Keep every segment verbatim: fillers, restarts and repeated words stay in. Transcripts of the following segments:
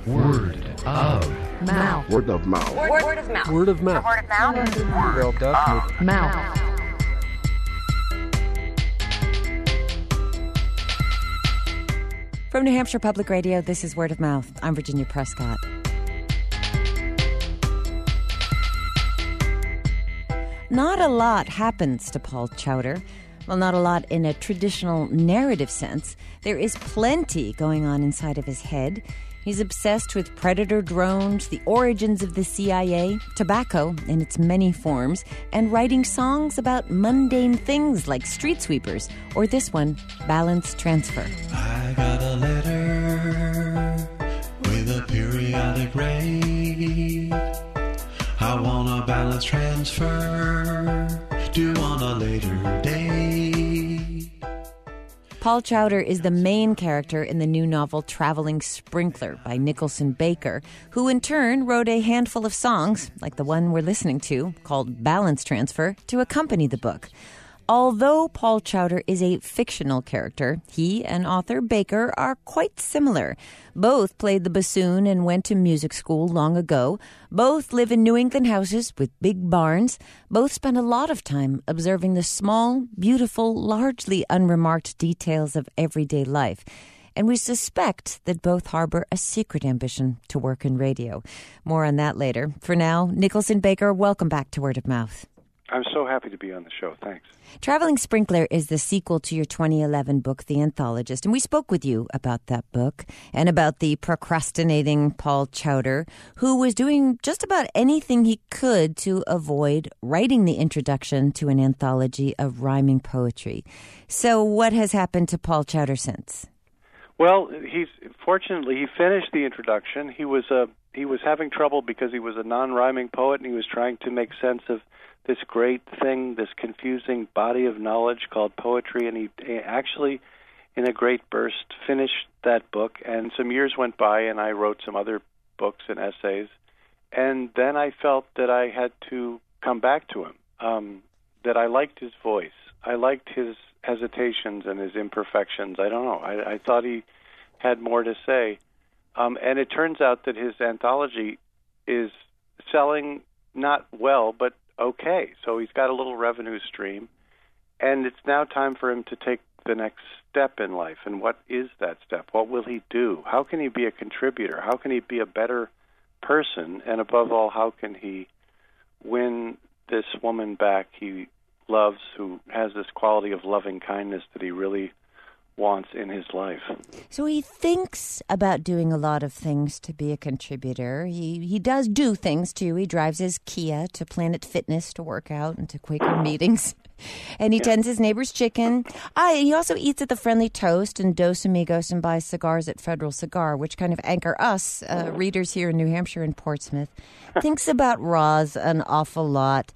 Word of mouth. Word of mouth. Word, word of mouth. Word of mouth. Word of mouth. Word of Mouth. From New Hampshire Public Radio, this is Word of Mouth. I'm Virginia Prescott. Not a lot happens to Paul Chowder. Well, not a lot in a traditional narrative sense. There is plenty going on inside of his head. He's obsessed with predator drones, the origins of the C I A, tobacco in its many forms, and writing songs about mundane things like street sweepers, or this one, balance transfer. I got a letter with a periodic rate. I want a balance transfer due on a later date. Paul Chowder is the main character in the new novel Traveling Sprinkler by Nicholson Baker, who in turn wrote a handful of songs, like the one we're listening to, called Balance Transfer, to accompany the book. Although Paul Chowder is a fictional character, he and author Baker are quite similar. Both played the bassoon and went to music school long ago. Both live in New England houses with big barns. Both spend a lot of time observing the small, beautiful, largely unremarked details of everyday life. And we suspect that both harbor a secret ambition to work in radio. More on that later. For now, Nicholson Baker, welcome back to Word of Mouth. I'm so happy to be on the show. Thanks. Traveling Sprinkler is the sequel to your twenty eleven book, The Anthologist, and we spoke with you about that book and about the procrastinating Paul Chowder, who was doing just about anything he could to avoid writing the introduction to an anthology of rhyming poetry. So what has happened to Paul Chowder since? Well, he's fortunately he finished the introduction. He was a he was having trouble because he was a non-rhyming poet, and he was trying to make sense of this great thing, this confusing body of knowledge called poetry, and he actually, in a great burst, finished that book. And some years went by, and I wrote some other books and essays, and then I felt that I had to come back to him, um, that I liked his voice. I liked his hesitations and his imperfections. I don't know. I, I thought he had more to say. Um, and it turns out that his anthology is selling not well, but okay. So he's got a little revenue stream, and it's now time for him to take the next step in life. And what is that step? What will he do? How can he be a contributor? How can he be a better person? And above all, how can he win this woman back he loves, who has this quality of loving kindness that he really wants in his life? So he thinks about doing a lot of things to be a contributor. He he does do things, too. He drives his Kia to Planet Fitness to work out and to Quaker meetings. And he yeah. tends his neighbor's chicken. Ah, he also eats at the Friendly Toast and Dos Amigos and buys cigars at Federal Cigar, which kind of anchor us, uh, readers here in New Hampshire and Portsmouth. Thinks about Roz an awful lot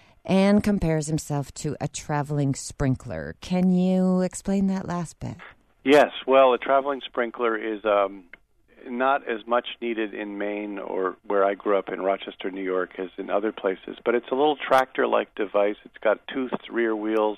and compares himself to a traveling sprinkler. Can you explain that last bit? Yes. Well, a traveling sprinkler is um, not as much needed in Maine or where I grew up in Rochester, New York, as in other places. But it's a little tractor-like device. It's got toothed rear wheels,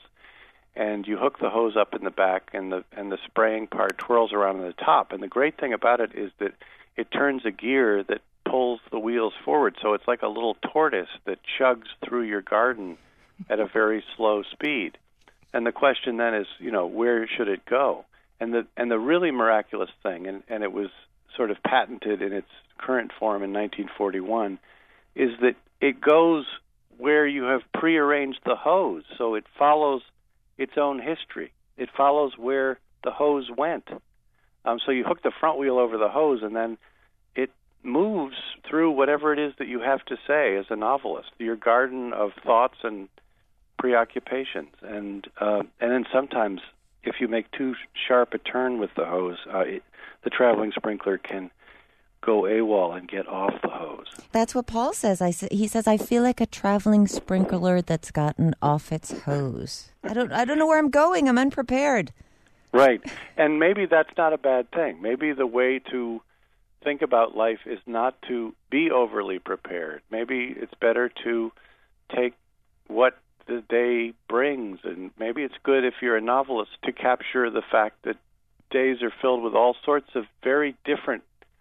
and you hook the hose up in the back, and the and the spraying part twirls around on the top. And the great thing about it is that it turns a gear that pulls the wheels forward, so it's like a little tortoise that chugs through your garden at a very slow speed. And the question then is, you know, where should it go? And the and the really miraculous thing, and, and it was sort of patented in its current form in nineteen forty-one, is that it goes where you have prearranged the hose, so it follows its own history. It follows where the hose went. Um, so you hook the front wheel over the hose, and then it moves through whatever it is that you have to say as a novelist, your garden of thoughts and preoccupations. And uh, and then sometimes, if you make too sharp a turn with the hose, uh, it, the traveling sprinkler can go AWOL and get off the hose. That's what Paul says. I he says, I feel like a traveling sprinkler that's gotten off its hose. I don't I don't know where I'm going. I'm unprepared. Right. And maybe that's not a bad thing. Maybe the way to think about life is not to be overly prepared. Maybe it's better to take what the day brings, and maybe it's good if you're a novelist to capture the fact that days are filled with all sorts of very different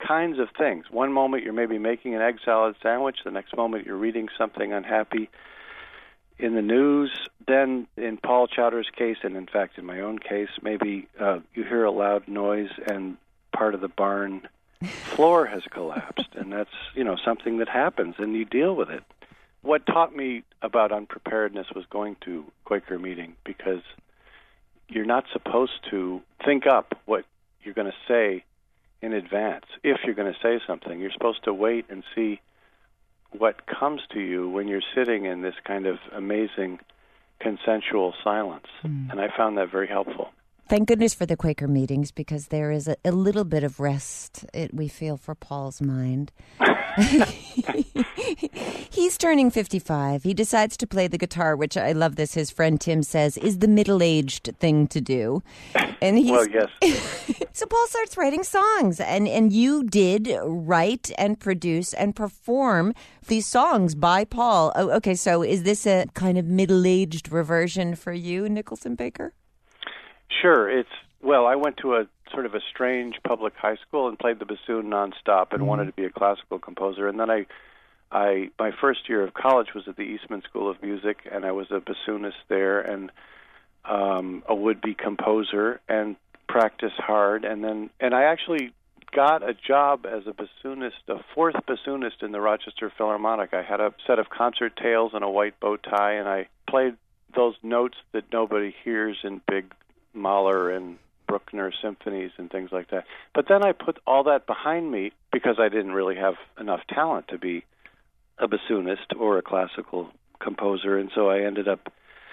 kinds of things. One moment you're maybe making an egg salad sandwich, the next moment you're reading something unhappy in the news. Then in Paul Chowder's case, and in fact in my own case, maybe uh, you hear a loud noise and part of the barn floor has collapsed, and that's, you know, something that happens, and you deal with it. What taught me about unpreparedness was going to Quaker meeting, because you're not supposed to think up what you're going to say in advance. If you're going to say something, you're supposed to wait and see what comes to you when you're sitting in this kind of amazing consensual silence. Mm. And I found that very helpful. Thank goodness for the Quaker meetings, because there is a, a little bit of rest, it, we feel, for Paul's mind. He's turning fifty-five. He decides to play the guitar, which I love this. His friend Tim says is the middle-aged thing to do. And he's, well, yes. So Paul starts writing songs, and, and you did write and produce and perform these songs by Paul. Oh, okay, so is this a kind of middle-aged reversion for you, Nicholson Baker? Sure. It's, well, I went to a sort of a strange public high school and played the bassoon nonstop and mm-hmm. wanted to be a classical composer. And then I, I, my first year of college was at the Eastman School of Music, and I was a bassoonist there and um, a would-be composer and practiced hard. And then, and I actually got a job as a bassoonist, a fourth bassoonist in the Rochester Philharmonic. I had a set of concert tails and a white bow tie, and I played those notes that nobody hears in big Mahler and Bruckner symphonies and things like that. But then I put all that behind me because I didn't really have enough talent to be a bassoonist or a classical composer, and so I ended up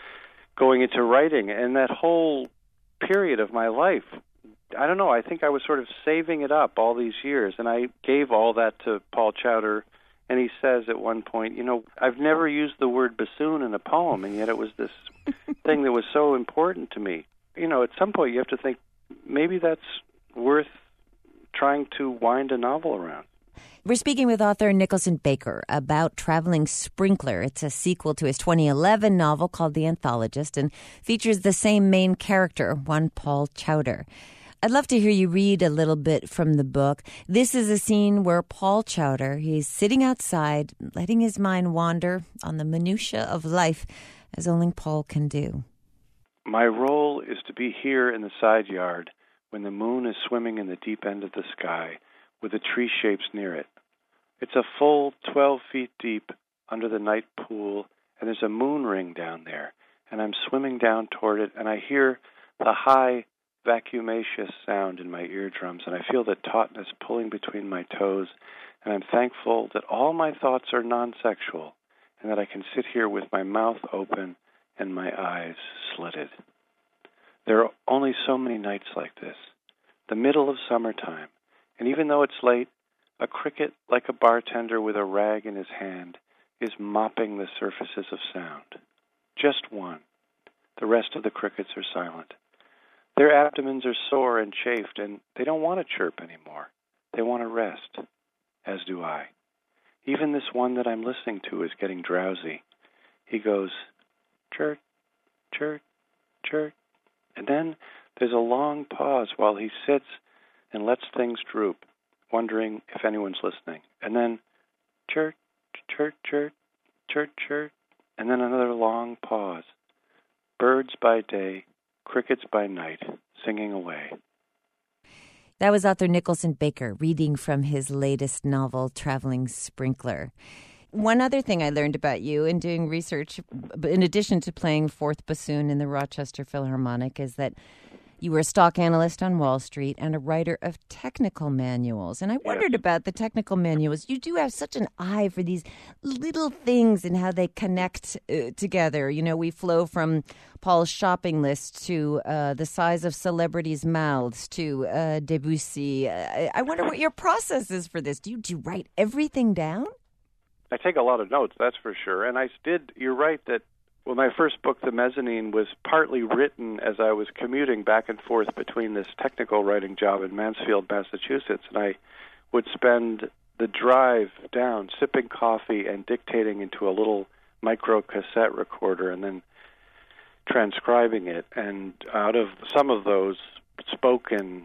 going into writing. And that whole period of my life, I don't know, I think I was sort of saving it up all these years, and I gave all that to Paul Chowder, and he says at one point, you know, I've never used the word bassoon in a poem, and yet it was this thing that was so important to me. You know, at some point you have to think, maybe that's worth trying to wind a novel around. We're speaking with author Nicholson Baker about Traveling Sprinkler. It's a sequel to his twenty eleven novel called The Anthologist and features the same main character, one Paul Chowder. I'd love to hear you read a little bit from the book. This is a scene where Paul Chowder, he's sitting outside, letting his mind wander on the minutiae of life, as only Paul can do. My role is to be here in the side yard when the moon is swimming in the deep end of the sky with the tree shapes near it. It's a full twelve feet deep under the night pool, and there's a moon ring down there, and I'm swimming down toward it, and I hear the high, vacuumaceous sound in my eardrums, and I feel the tautness pulling between my toes, and I'm thankful that all my thoughts are non-sexual, and that I can sit here with my mouth open and my eyes slitted. There are only so many nights like this, the middle of summertime, and even though it's late, a cricket like a bartender with a rag in his hand is mopping the surfaces of sound. Just one. The rest of the crickets are silent. Their abdomens are sore and chafed, and they don't want to chirp anymore. They want to rest, as do I. Even this one that I'm listening to is getting drowsy. He goes, chirp, chirp, chirp. And then there's a long pause while he sits and lets things droop, wondering if anyone's listening. And then chirp, chirp, chirp, chirp, chirp. And then another long pause. Birds by day, crickets by night, singing away. That was author Nicholson Baker reading from his latest novel, Traveling Sprinkler. One other thing I learned about you in doing research, in addition to playing fourth bassoon in the Rochester Philharmonic, is that you were a stock analyst on Wall Street and a writer of technical manuals. And I wondered yes. about the technical manuals. You do have such an eye for these little things and how they connect uh, together. You know, we flow from Paul's shopping list to uh, the size of celebrities' mouths to uh, Debussy. I, I wonder what your process is for this. Do you, do you write everything down? I take a lot of notes, that's for sure. And I did, you're right that, well, my first book, The Mezzanine, was partly written as I was commuting back and forth between this technical writing job in Mansfield, Massachusetts. And I would spend the drive down sipping coffee and dictating into a little micro cassette recorder and then transcribing it. And out of some of those spoken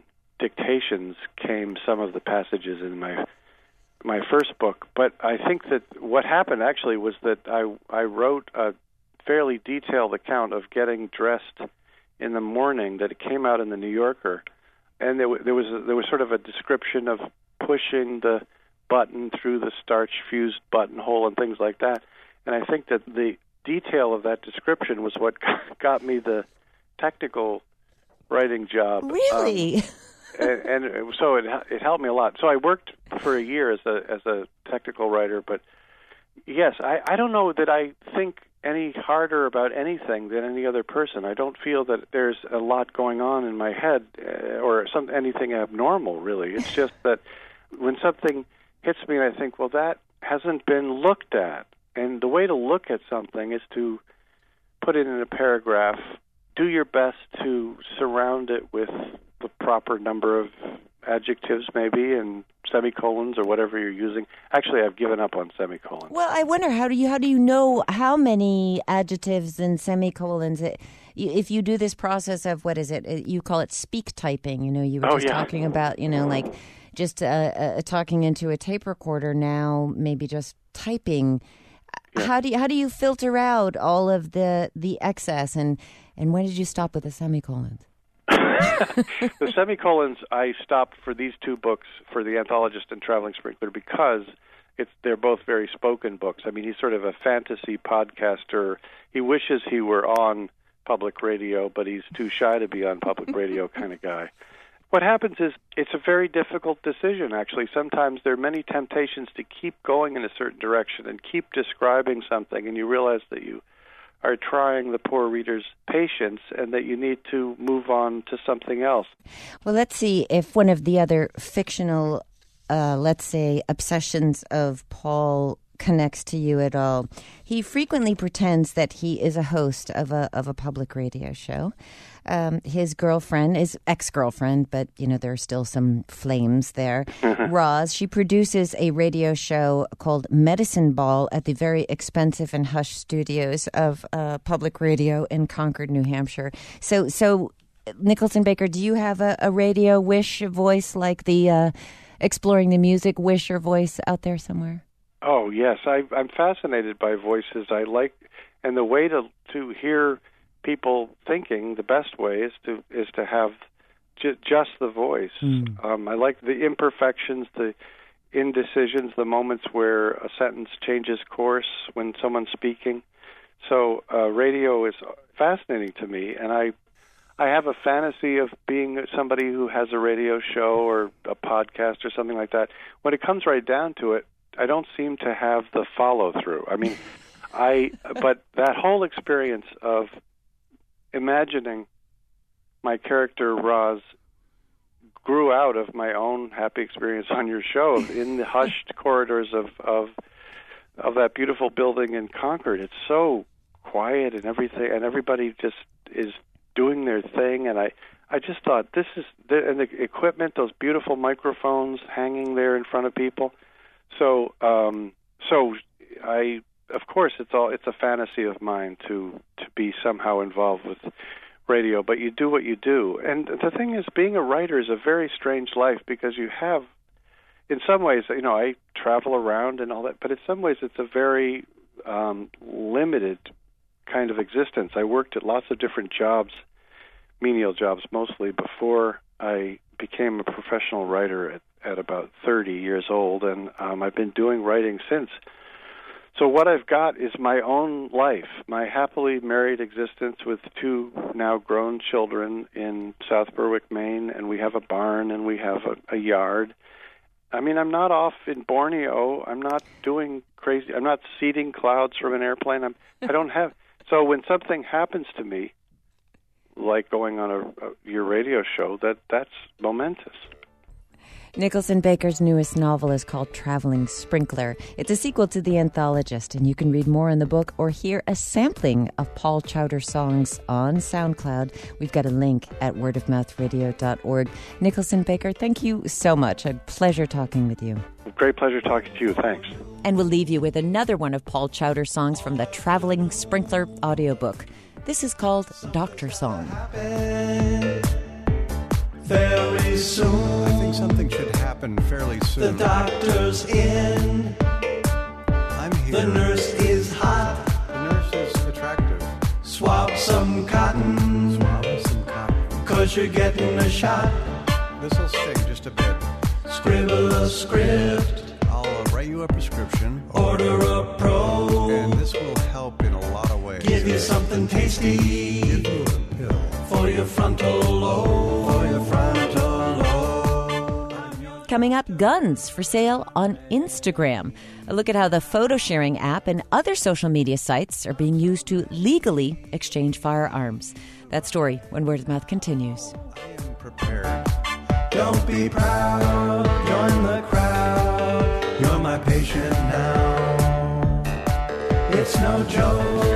dictations came some of the passages in my my first book. But I think that what happened actually was that I I wrote a fairly detailed account of getting dressed in the morning that it came out in the New Yorker, and there, there was a, there was sort of a description of pushing the button through the starch-fused buttonhole and things like that. And I think that the detail of that description was what got me the technical writing job. Really? Um, and, and so it it helped me a lot. So I worked for a year as a as a technical writer. But yes, I, I don't know that I think any harder about anything than any other person. I don't feel that there's a lot going on in my head uh, or some anything abnormal, really. It's just that when something hits me and I think, well, that hasn't been looked at. And the way to look at something is to put it in a paragraph, do your best to surround it with the proper number of adjectives maybe and semicolons or whatever you're using. Actually, I've given up on semicolons. Well, I wonder, how do you how do you know how many adjectives and semicolons? It, if you do this process of, what is it? You call it speak typing. You know, you were Oh, just yeah. talking about, you know, like just uh, uh, talking into a tape recorder now, maybe just typing. Yeah. How do you, how do you filter out all of the the excess, and and when did you stop with the semicolons? The semicolons I stopped for these two books, for The Anthologist and Traveling Sprinkler, because it's they're both very spoken books. I mean, he's sort of a fantasy podcaster. He wishes he were on public radio, but he's too shy to be on public radio kind of guy. What happens is it's a very difficult decision, actually. Sometimes there are many temptations to keep going in a certain direction and keep describing something, and you realize that you are trying the poor reader's patience and that you need to move on to something else. Well, let's see if one of the other fictional, uh, let's say, obsessions of Paul connects to you at all. He frequently pretends that he is a host of a of a public radio show. Um, his girlfriend is ex-girlfriend, but, you know, there are still some flames there. Roz, she produces a radio show called Medicine Ball at the very expensive and hush studios of uh, public radio in Concord, New Hampshire. So, so Nicholson Baker, do you have a, a radio wish voice like the uh, Exploring the Music wish or voice out there somewhere? Oh, yes. I, I'm fascinated by voices. I like, and the way to, to hear people thinking, the best way is to is to have ju- just the voice. Mm. Um, I like the imperfections, the indecisions, the moments where a sentence changes course when someone's speaking. So uh, radio is fascinating to me, and I I have a fantasy of being somebody who has a radio show or a podcast or something like that. When it comes right down to it, I don't seem to have the follow-through. I mean, I but that whole experience of imagining my character Roz grew out of my own happy experience on your show in the hushed corridors of, of of that beautiful building in Concord. It's so quiet and everything, and everybody just is doing their thing. And I, I just thought, this is the, and the equipment, those beautiful microphones hanging there in front of people. So, um, so I. Of course, it's all it's a fantasy of mine to to be somehow involved with radio, but you do what you do. And the thing is, being a writer is a very strange life because you have, in some ways, you know, I travel around and all that, but in some ways it's a very um, limited kind of existence. I worked at lots of different jobs, menial jobs mostly, before I became a professional writer at, at about thirty years old, and um, I've been doing writing since. So what I've got is my own life, my happily married existence with two now grown children in South Berwick, Maine, and we have a barn and we have a, a yard. I mean, I'm not off in Borneo. I'm not doing crazy. I'm not seeding clouds from an airplane. I'm, I don't have. So when something happens to me, like going on a, a your radio show, that that's momentous. Nicholson Baker's newest novel is called Traveling Sprinkler. It's a sequel to The Anthologist, and you can read more in the book or hear a sampling of Paul Chowder songs on SoundCloud. We've got a link at word of mouth radio dot org. Nicholson Baker, thank you so much. A pleasure talking with you. Great pleasure talking to you. Thanks. And we'll leave you with another one of Paul Chowder songs from the Traveling Sprinkler audiobook. This is called Doctor Song. There is pretty soon. I think something should happen fairly The soon. doctor's in. I'm here. The nurse is hot. The nurse is attractive. Swab some cotton. Swab some cotton. Cause you're getting a shot. This'll sting just a bit. Scribble a script. I'll uh, write you a prescription. Order a probe. And this will help in a lot of ways. Give you something tasty. Give you a pill. For your frontal lobe. For your frontal lobe. Coming up, guns for sale on Instagram. A look at how the photo sharing app and other social media sites are being used to legally exchange firearms. That story when Word of Mouth continues. I am prepared. Don't be proud, join the crowd. You're my patient now. It's no joke.